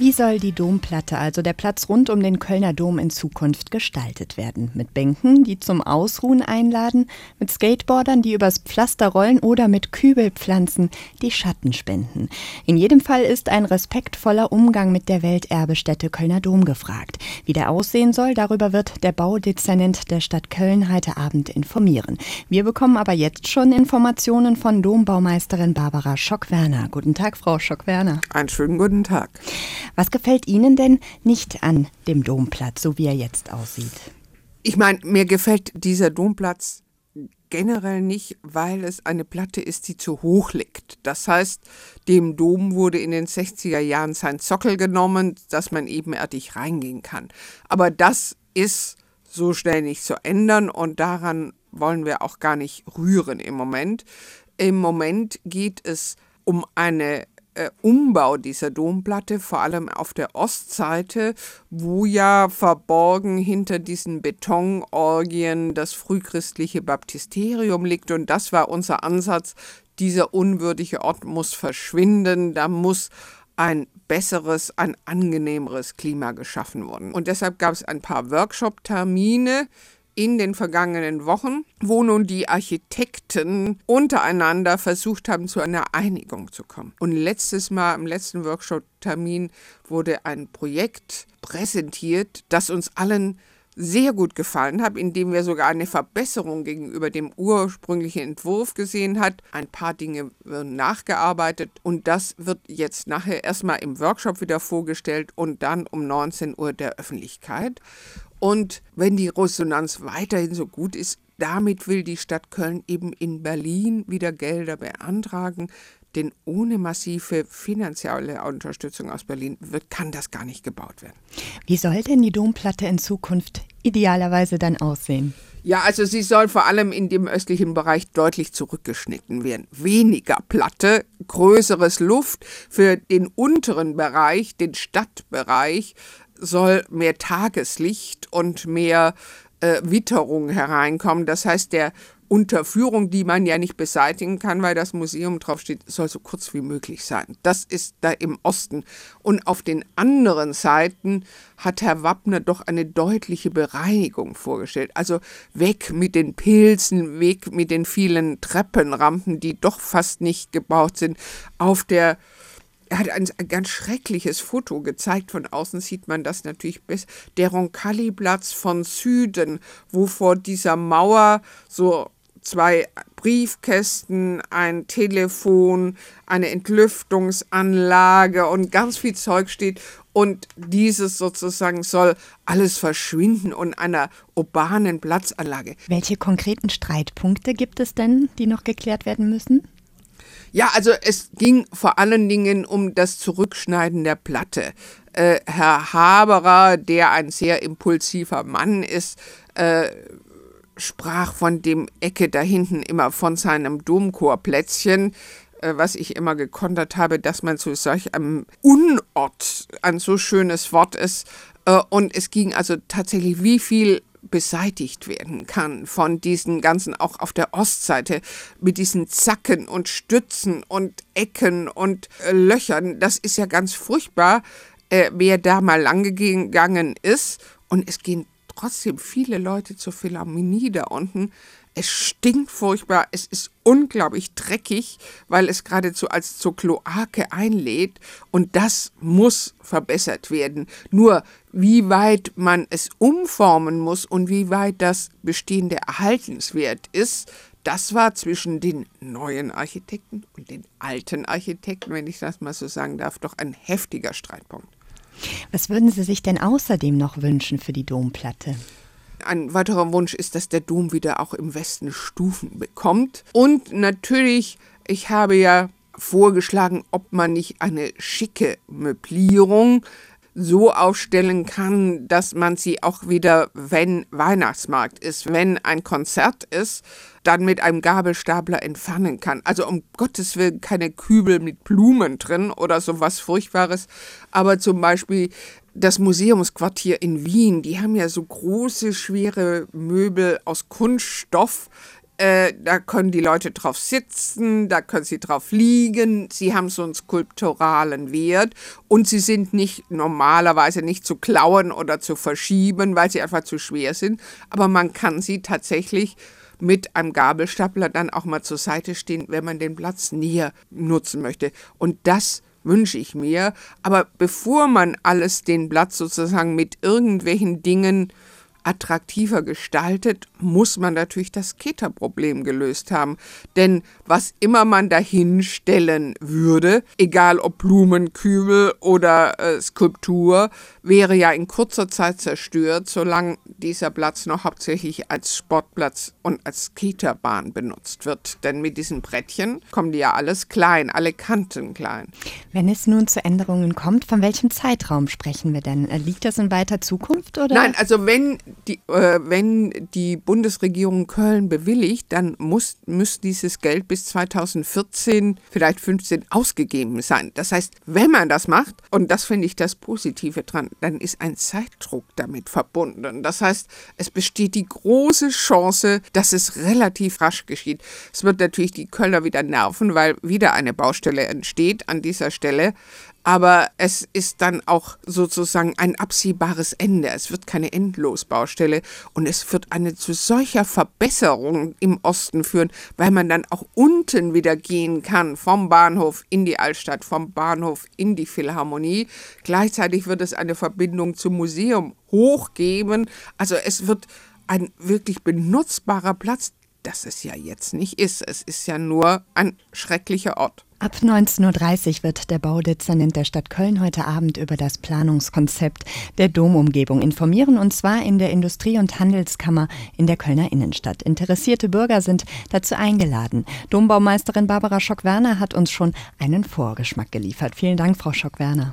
Wie soll die Domplatte, also der Platz rund um den Kölner Dom, in Zukunft gestaltet werden? Mit Bänken, die zum Ausruhen einladen, mit Skateboardern, die übers Pflaster rollen oder mit Kübelpflanzen, die Schatten spenden. In jedem Fall ist ein respektvoller Umgang mit der Welterbestätte Kölner Dom gefragt. Wie der aussehen soll, darüber wird der Baudezernent der Stadt Köln heute Abend informieren. Wir bekommen aber jetzt schon Informationen von Dombaumeisterin Barbara Schock-Werner. Guten Tag, Frau Schock-Werner. Einen schönen guten Tag. Was gefällt Ihnen denn nicht an dem Domplatz, so wie er jetzt aussieht? Ich meine, mir gefällt dieser Domplatz generell nicht, weil es eine Platte ist, die zu hoch liegt. Das heißt, dem Dom wurde in den 60er Jahren sein Sockel genommen, dass man ebenerdig reingehen kann. Aber das ist so schnell nicht zu ändern und daran wollen wir auch gar nicht rühren im Moment. Im Moment geht es um eine Umbau dieser Domplatte, vor allem auf der Ostseite, wo ja verborgen hinter diesen Betonorgien das frühchristliche Baptisterium liegt. Und das war unser Ansatz. Dieser unwürdige Ort muss verschwinden. Da muss ein besseres, ein angenehmeres Klima geschaffen werden. Und deshalb gab es ein paar Workshop-Termine in den vergangenen Wochen, wo nun die Architekten untereinander versucht haben, zu einer Einigung zu kommen. Und letztes Mal, im letzten Workshop-Termin, wurde ein Projekt präsentiert, das uns allen sehr gut gefallen hat, indem wir sogar eine Verbesserung gegenüber dem ursprünglichen Entwurf gesehen hat. Ein paar Dinge werden nachgearbeitet und das wird jetzt nachher erstmal im Workshop wieder vorgestellt und dann um 19 Uhr der Öffentlichkeit. Und wenn die Resonanz weiterhin so gut ist, damit will die Stadt Köln eben in Berlin wieder Gelder beantragen, denn ohne massive finanzielle Unterstützung aus Berlin kann das gar nicht gebaut werden. Wie soll denn die Domplatte in Zukunft idealerweise dann aussehen? Ja, also sie soll vor allem in dem östlichen Bereich deutlich zurückgeschnitten werden. Weniger Platte, größeres Luft. Für den unteren Bereich, den Stadtbereich, soll mehr Tageslicht und mehr Witterung hereinkommen. Das heißt, der Unterführung, die man ja nicht beseitigen kann, weil das Museum draufsteht, soll so kurz wie möglich sein. Das ist da im Osten. Und auf den anderen Seiten hat Herr Wappner doch eine deutliche Bereinigung vorgestellt. Also weg mit den Pilzen, weg mit den vielen Treppenrampen, die doch fast nicht gebaut sind. Er hat ein ganz schreckliches Foto gezeigt. Von außen sieht man das natürlich besser. Der Roncalli-Platz von Süden, wo vor dieser Mauer so 2 Briefkästen, ein Telefon, eine Entlüftungsanlage und ganz viel Zeug steht. Und dieses sozusagen soll alles verschwinden und einer urbanen Platzanlage. Welche konkreten Streitpunkte gibt es denn, die noch geklärt werden müssen? Ja, also es ging vor allen Dingen um das Zurückschneiden der Platte. Herr Haberer, der ein sehr impulsiver Mann ist, sprach von dem Ecke da hinten immer von seinem Domchorplätzchen, was ich immer gekontert habe, dass man zu solch einem Unort ein so schönes Wort ist. Und es ging also tatsächlich, wie viel beseitigt werden kann von diesen ganzen, auch auf der Ostseite, mit diesen Zacken und Stützen und Ecken und Löchern. Das ist ja ganz furchtbar, wer da mal lang gegangen ist. Und es gehen trotzdem viele Leute zur Philharmonie da unten. Es stinkt furchtbar, es ist unglaublich dreckig, weil es geradezu als zur Kloake einlädt und das muss verbessert werden. Nur wie weit man es umformen muss und wie weit das Bestehende erhaltenswert ist, das war zwischen den neuen Architekten und den alten Architekten, wenn ich das mal so sagen darf, doch ein heftiger Streitpunkt. Was würden Sie sich denn außerdem noch wünschen für die Domplatte? Ein weiterer Wunsch ist, dass der Dom wieder auch im Westen Stufen bekommt. Und natürlich, ich habe ja vorgeschlagen, ob man nicht eine schicke Möblierung so aufstellen kann, dass man sie auch wieder, wenn Weihnachtsmarkt ist, wenn ein Konzert ist, dann mit einem Gabelstapler entfernen kann. Also um Gottes Willen keine Kübel mit Blumen drin oder sowas Furchtbares, aber zum Beispiel das Museumsquartier in Wien, die haben ja so große, schwere Möbel aus Kunststoff, da können die Leute drauf sitzen, da können sie drauf liegen, sie haben so einen skulpturalen Wert und sie sind normalerweise nicht zu klauen oder zu verschieben, weil sie einfach zu schwer sind, aber man kann sie tatsächlich mit einem Gabelstapler dann auch mal zur Seite stehen, wenn man den Platz näher nutzen möchte. Und das wünsche ich mir. Aber bevor man den Platz sozusagen mit irgendwelchen Dingen attraktiver gestaltet, muss man natürlich das Keterproblem gelöst haben. Denn was immer man dahin stellen würde, egal ob Blumenkübel oder Skulptur, wäre ja in kurzer Zeit zerstört, solange dieser Platz noch hauptsächlich als Sportplatz und als Keterbahn benutzt wird. Denn mit diesen Brettchen kommen die ja alles klein, alle Kanten klein. Wenn es nun zu Änderungen kommt, von welchem Zeitraum sprechen wir denn? Liegt das in weiter Zukunft? Oder? Nein, also wenn die Bundesregierung Köln bewilligt, dann muss dieses Geld bis 2014, vielleicht 15 ausgegeben sein. Das heißt, wenn man das macht, und das finde ich das Positive dran, dann ist ein Zeitdruck damit verbunden. Das heißt, es besteht die große Chance, dass es relativ rasch geschieht. Es wird natürlich die Kölner wieder nerven, weil wieder eine Baustelle entsteht an dieser Stelle. Aber es ist dann auch sozusagen ein absehbares Ende. Es wird keine Endlosbaustelle und es wird eine zu solcher Verbesserung im Osten führen, weil man dann auch unten wieder gehen kann, vom Bahnhof in die Altstadt, vom Bahnhof in die Philharmonie. Gleichzeitig wird es eine Verbindung zum Museum hochgeben. Also es wird ein wirklich benutzbarer Platz, das es ja jetzt nicht ist. Es ist ja nur ein schrecklicher Ort. Ab 19.30 Uhr wird der Baudezernent der Stadt Köln heute Abend über das Planungskonzept der Domumgebung informieren, und zwar in der Industrie- und Handelskammer in der Kölner Innenstadt. Interessierte Bürger sind dazu eingeladen. Dombaumeisterin Barbara Schock-Werner hat uns schon einen Vorgeschmack geliefert. Vielen Dank, Frau Schock-Werner.